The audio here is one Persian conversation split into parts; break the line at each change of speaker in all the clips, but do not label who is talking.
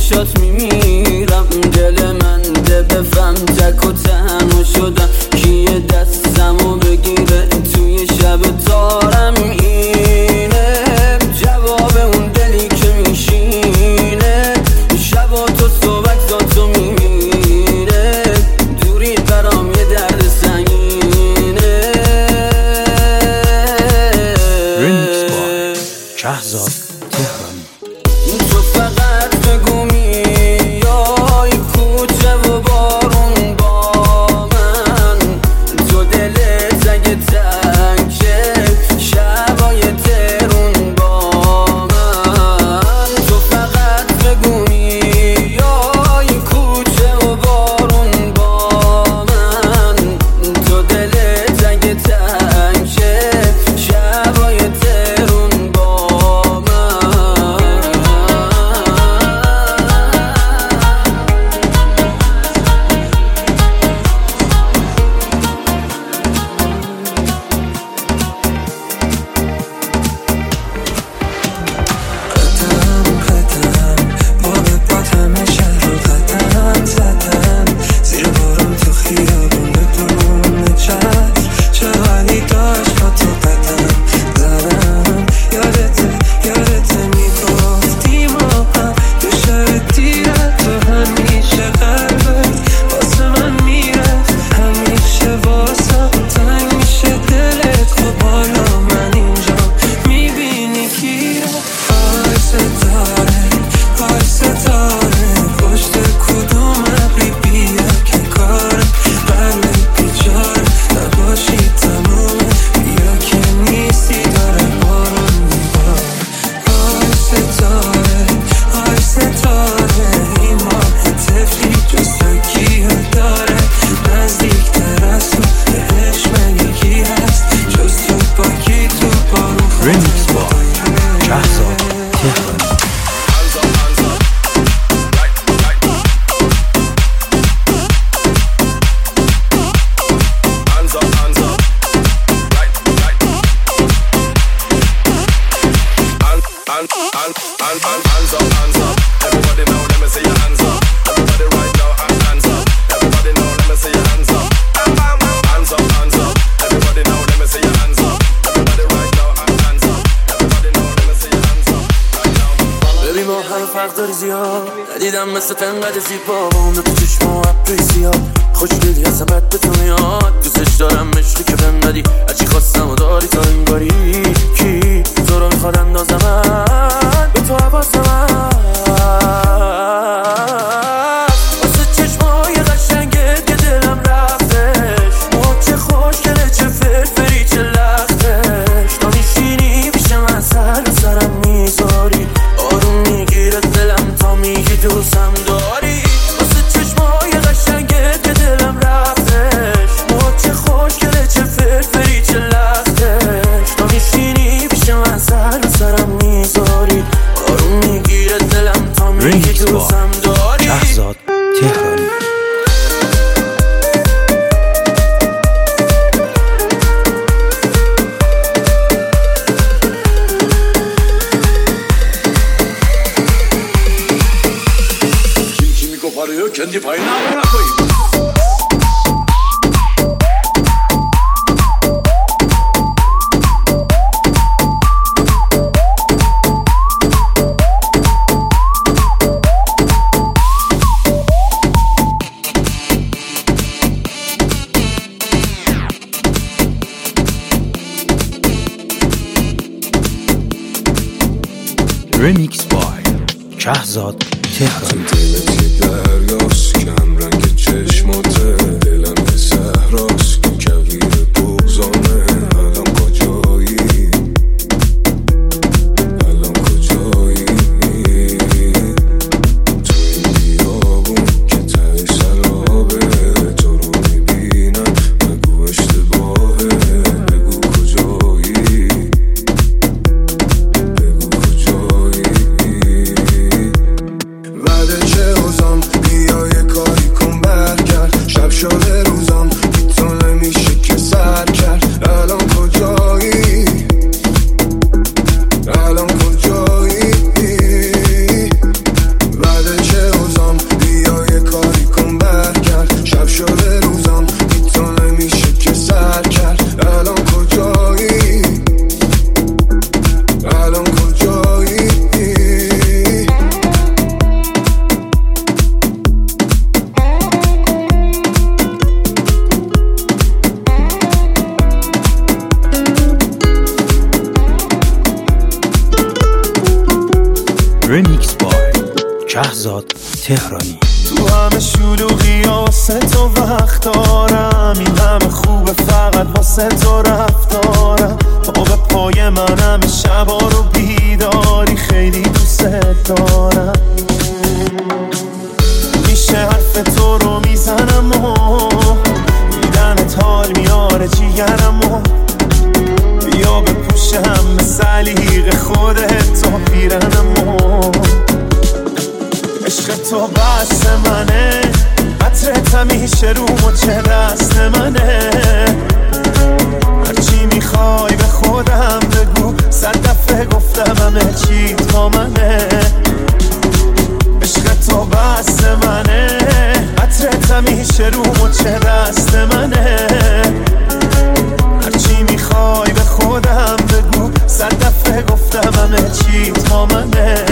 چشات میمیرم. دل من ده بفهم تک و تنها شدم. کیه دستمو بگیره توی شب تارم اینه. جواب اون دلی که میشینه شبا تو صحبتاتو میمیره. دوری برام یه درد سنگینه.
ریمیکس با شهزاد تهرانی.
تو فقط بگو میای کوچه و بارون با من. تو دلت اگه تنگه شبای ترون با من. تو فقط بگو میای کوچه و بارون با من. تو دلت اگه تنگه شبای ترون با من.
ریمیکس با شهزاد تهرانی.
فرق داری زیاد ندیدم مثل تنقدر زیبا با اون تو چشم و ابری زیاد. خوشگلی از بد به تو میاد. دوستش دارم مشتی که بهم ندی. هرچی خواستم و داری تا انگاری. کی تو رو میخواد اندازم به تو حواسم واسه چشمای قشنگت که دلم رفتش. چه خوشگله چه فرفری چه لختش. تا میشینی پیش من سر سرم میذاری. آروم میگیره دلم تا میگی دوستم داری. واسه چشمای قشنگت که دلم رفتش. چه خوشگله چه فرفری چه لختش. تا میشینی پیش من سر سرم میذاری. آروم میگیره دلم تا میگی دوستم داری.
شهزاد تهرانی.
kendi payını amına koyayım.
Remix by شهزاد تهرانی.
دریاست کم رنگ چشماته دلم به صحراست کویر بغضانه. الان کجایی الان کجایی تو این بیابون که ته سرابه. تو رو میبینم بگو اشتباهه. بگو کجایی بگو کجایی. بعد چه اوزان
شهزاد تهرانی.
تو همه شلوغی واسه تو وقت دارم، این همه خوبه فقط واسه تو رفتارم. پا به پای من همه شبا رو بیداری، خیلی دوست دارم. میشه حرف تو رو میزنم و دیدنت حال میاره جیگرم و بیا بپوشم به سلیق خودت تا پیرنم و عشق تو بس منه، عطرت همیشه رو مچه دست منه. هرچی میخوای به خودم بگو، 100 دفعه گفتم همه چی تا منه. عشق تو بس منه، عطرت همیشه رو مچه دست منه. هرچی میخوای به خودم بگو، 100 دفعه گفتم همه چی تا منه.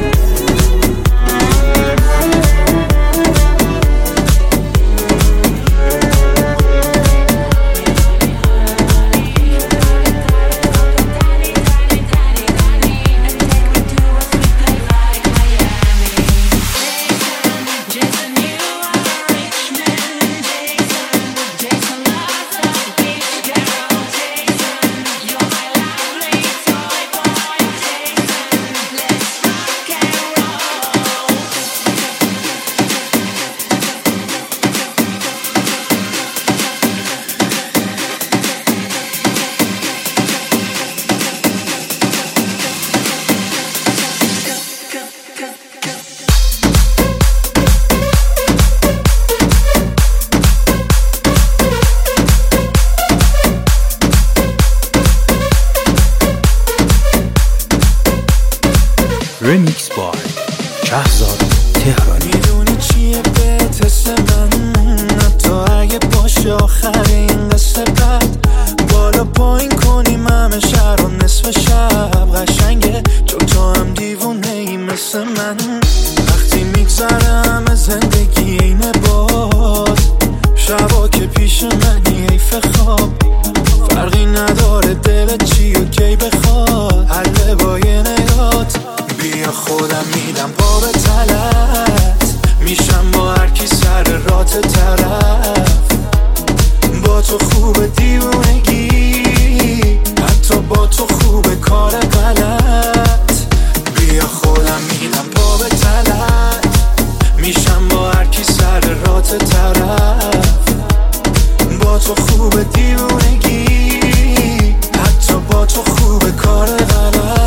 رمیکس بای شهزاد تهرانی.
میدونی چیه بهت حس من، حتی اگه باشه آخرین قصه بعد بالا پایین کنیم همه شهر و نصف شب قشنگه، چون تو هم دیوونه ای مثل من. وقتی میگذرم از زندگی اینه باز، شبا که پیش منی حیف خواب، فرقی نداره دلت چی و کی بخواد، حل با یه نگات. بیا خودم میدم پا به تلت، میشم با هر کی سر رات طرف. با تو خوب دیوونگی، حتی با تو خوب کار غلط. بیا خودم میدم پا به تلت، میشم با هر کی سر رات طرف. با تو خوب دیوونگی، حتی با تو خوب کار غلط.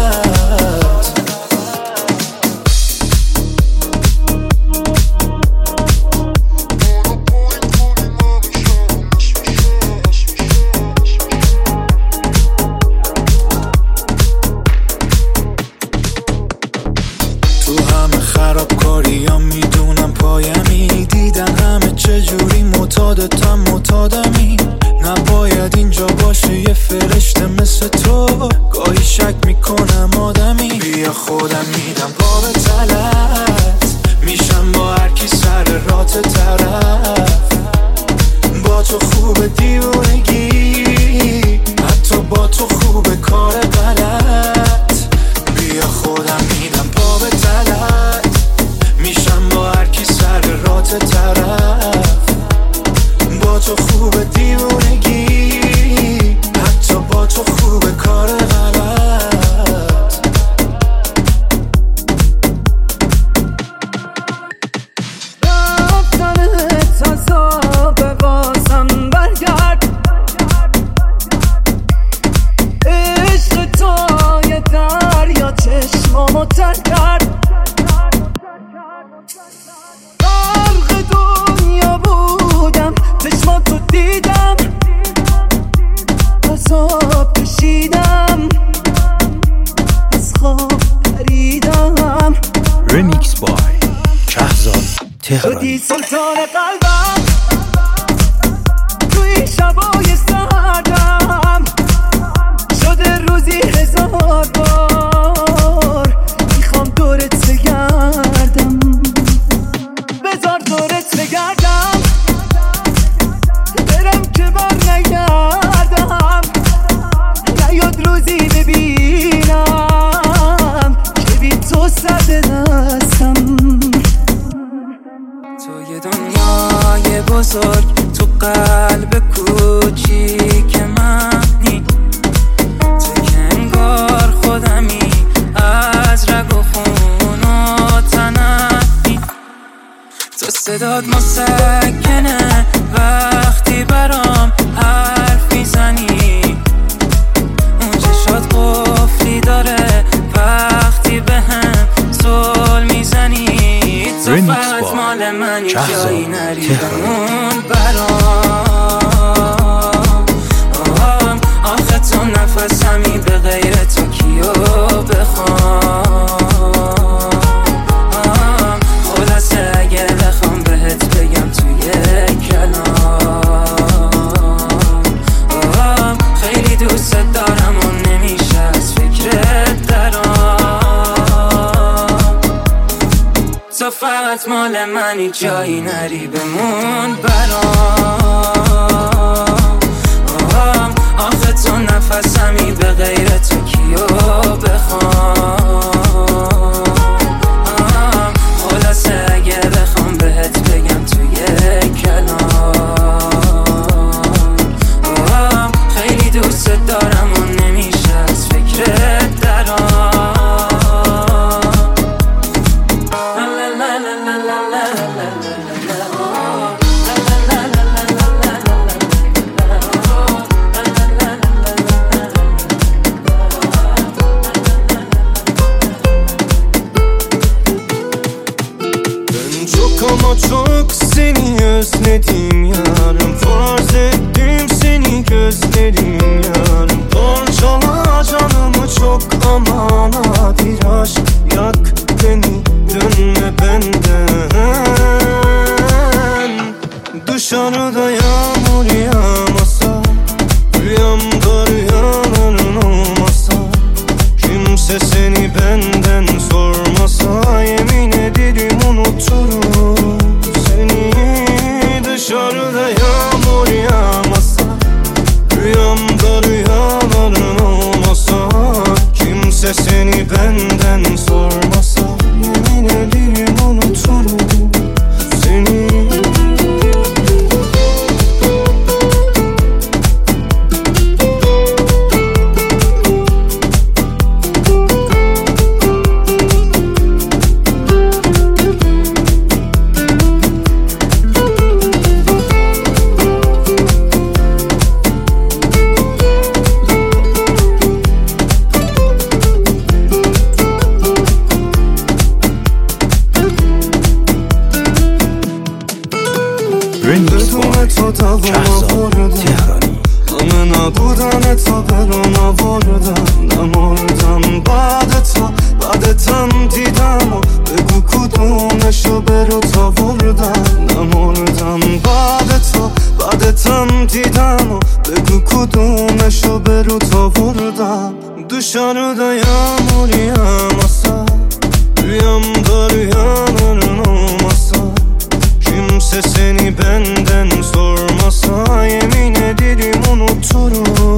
خرابکاریم میدونم پایمی، دیدن همه چجوری معتادتم معتادمی. نباید اینجا باشه یه فرشته مثل تو، گاهی شک میکنم آدمی. بیا خودم میدم پا به تلت، میشم با هر کی سر رات طرف. با تو خوب دیوونگی، حتی با تو خوب کار غلط. بیا خودم میدم پا به تلت، میشم با هر کی سر رات طرف. با تو خوب دیوونگی، حتی با تو خوب کار غلط. رفتنت عذاب بازم برگرد، عشق تو یه دریا چشمامو تر کرد. غرق دنیا بودم، چشماتو دیدم، عذاب کشیدم، از خواب پریدم.
رمیکس بای شهزاد تهرانی.
شدی سلطان قلبم توی شبای سردم، شده روزی 1000 بار میخوام دورت بگردم. بذار دورت بگردم، برم که بر نگردم. نیاد روزی ببینم که بی تو سرد دستم.
چشات مسکنه وقتی برام حرف میزنی، اون چشات قفلی داره وقتی به هم زل میزنی. تو فقط مال منی جایی نری بمون برام. آخه تو نفسمی به غیر تو کیو بخوام. خلاصه اگه بخوام بهت بگم توی کلام، خیلی دوست دارم و نمیشه از فکرت درام. تو فقط مال منی جایی نری بمون برام. آخه تو نفسمی به غیر تو کیو بخوام. خلاصه اگه بخوام بهت بگم توی کلام، خیلی دوست دارم و نمیشه از فکرت درام.
Ama çok seni özledim yarım. Farz ettim seni gözlerim yarım. Parçala canımı çok aman hadi aşk yak beni, dönme benden. Dışarıda yağmur yağmasa, rüyamda rüyaların olmasa, kimse seni benden sormasa, yemin ederim unuturum seni. Dışarıda yağmur yağmasa, rüyamda rüyaların olmasa, kimse seni benden sormasa, yemin ederim unuturum seni.
بدون تو دوام تهرانی.
همه نبودن تا برون آوردم. نمردم بعدتم دیدم و بگو کدومشو برو تا وردم. نمردم بعدتم دیدم و بگو کدومشو برو تا وردم. Dışarıda yağmur yağmasa, rüyamda rüyaların olmasa, kimse seni benden sormasa, yemin ederim unuturum